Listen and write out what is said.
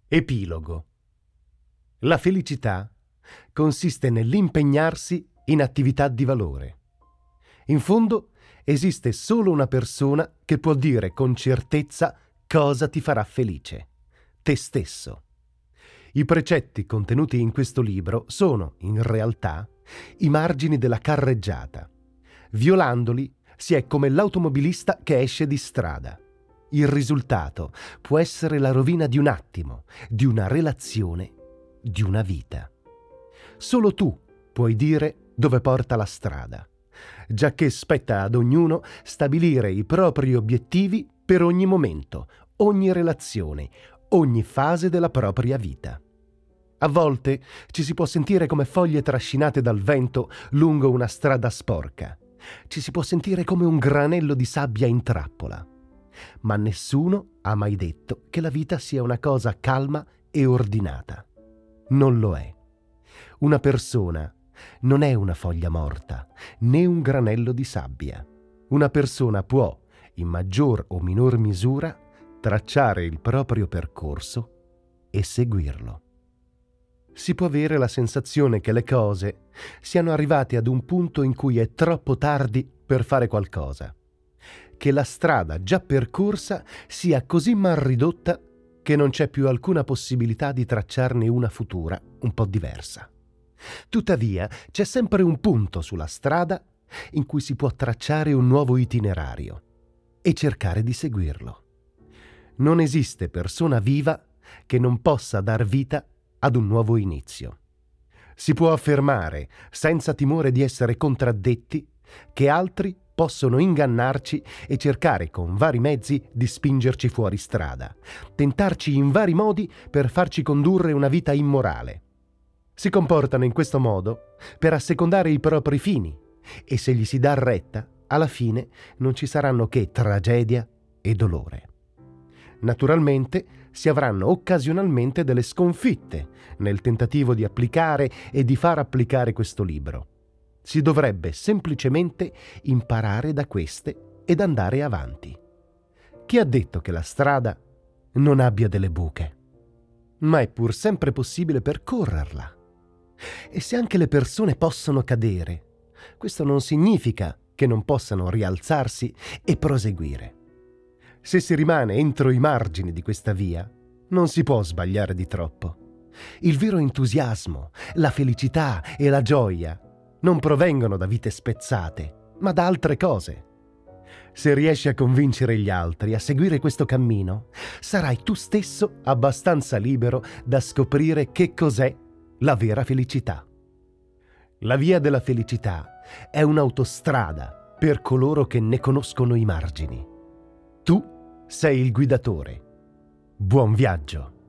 Epilogo. La felicità consiste nell'impegnarsi in attività di valore. In fondo, esiste solo una persona che può dire con certezza cosa ti farà felice: te stesso. I precetti contenuti in questo libro sono, in realtà, i margini della carreggiata. Violandoli si è come l'automobilista che esce di strada. Il risultato può essere la rovina di un attimo, di una relazione, di una vita. Solo tu puoi dire dove porta la strada, giacché spetta ad ognuno stabilire i propri obiettivi per ogni momento, ogni relazione, ogni fase della propria vita. A volte ci si può sentire come foglie trascinate dal vento lungo una strada sporca. Ci si può sentire come un granello di sabbia in trappola. Ma nessuno ha mai detto che la vita sia una cosa calma e ordinata. Non lo è. Una persona non è una foglia morta, né un granello di sabbia. Una persona può, in maggior o minor misura, tracciare il proprio percorso e seguirlo. Si può avere la sensazione che le cose siano arrivate ad un punto in cui è troppo tardi per fare qualcosa, che la strada già percorsa sia così mal ridotta che non c'è più alcuna possibilità di tracciarne una futura un po' diversa. Tuttavia, c'è sempre un punto sulla strada in cui si può tracciare un nuovo itinerario e cercare di seguirlo. Non esiste persona viva che non possa dar vita ad un nuovo inizio. Si può affermare, senza timore di essere contraddetti, che altri possono ingannarci e cercare con vari mezzi di spingerci fuori strada, tentarci in vari modi per farci condurre una vita immorale. Si comportano in questo modo per assecondare i propri fini e se gli si dà retta, alla fine non ci saranno che tragedia e dolore. Naturalmente si avranno occasionalmente delle sconfitte nel tentativo di applicare e di far applicare questo libro. Si dovrebbe semplicemente imparare da queste ed andare avanti. Chi ha detto che la strada non abbia delle buche? Ma è pur sempre possibile percorrerla. E se anche le persone possono cadere, questo non significa che non possano rialzarsi e proseguire. Se si rimane entro i margini di questa via, non si può sbagliare di troppo. Il vero entusiasmo, la felicità e la gioia non provengono da vite spezzate, ma da altre cose. Se riesci a convincere gli altri a seguire questo cammino, sarai tu stesso abbastanza libero da scoprire che cos'è la vera felicità. La via della felicità è un'autostrada per coloro che ne conoscono i margini. Tu sei il guidatore. Buon viaggio!